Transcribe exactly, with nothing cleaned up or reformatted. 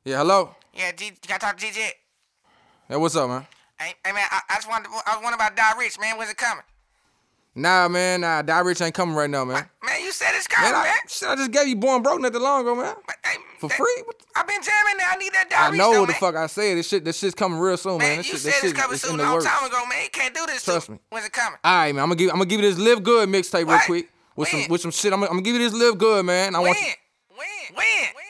Yeah, hello? Yeah, G, can I talk to G J? Hey, what's up, man? Hey, hey man, I, I just wanted, I was wondering about Die Rich, man. When's it coming? Nah, man, nah, Die Rich ain't coming right now, man. Man, you said it's coming, Man, man. I, shit, I just gave you Born Broke not that long ago, man. But, hey, For that, free? What the- I've been jamming now. I need that Die I Rich, know though, what the man. fuck I said. This shit, this shit's coming real soon, man. Man, This you shit, said this it's shit, coming it's soon in a the long works. time ago, man. You can't do this Trust to me. When's it coming? All right, man, I'm gonna give, I'm gonna give you this Live Good mixtape real What? quick with When? some, with some shit. I'm, gonna- I'm gonna give you this Live Good, man. I When? want you. When? When?